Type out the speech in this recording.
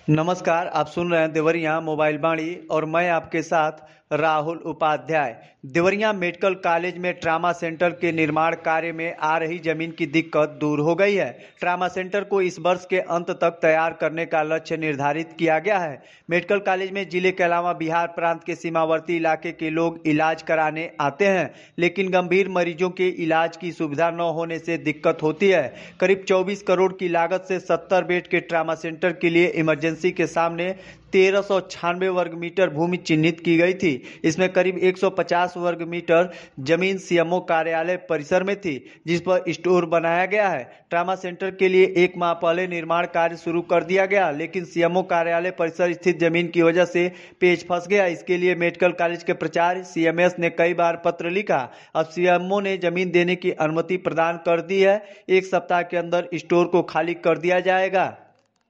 नमस्कार, आप सुन रहे हैं देवरिया मोबाइल बाणी और मैं आपके साथ राहुल उपाध्याय। देवरिया मेडिकल कॉलेज में ट्रामा सेंटर के निर्माण कार्य में आ रही जमीन की दिक्कत दूर हो गई है। ट्रामा सेंटर को इस वर्ष के अंत तक तैयार करने का लक्ष्य निर्धारित किया गया है। मेडिकल कॉलेज में जिले के अलावा बिहार प्रांत के सीमावर्ती इलाके के लोग इलाज कराने आते हैं, लेकिन गंभीर मरीजों के इलाज की सुविधा न होने से दिक्कत होती है। करीब 24 करोड़ की लागत से 70 बेड के ट्रामा सेंटर के लिए इमरजेंसी के सामने 1396 वर्ग मीटर भूमि चिन्हित की गई थी। इसमें करीब 150 वर्ग मीटर जमीन सीएमओ कार्यालय परिसर में थी, जिस पर स्टोर बनाया गया है। ट्रामा सेंटर के लिए 1 माह पहले निर्माण कार्य शुरू कर दिया गया, लेकिन सीएमओ कार्यालय परिसर स्थित जमीन की वजह से पेच फंस गया। इसके लिए मेडिकल कॉलेज के प्राचार्य सीएमएस ने कई बार पत्र लिखा। अब सीएमओ ने जमीन देने की अनुमति प्रदान कर दी है। 1 सप्ताह के अंदर स्टोर को खाली कर दिया जाएगा।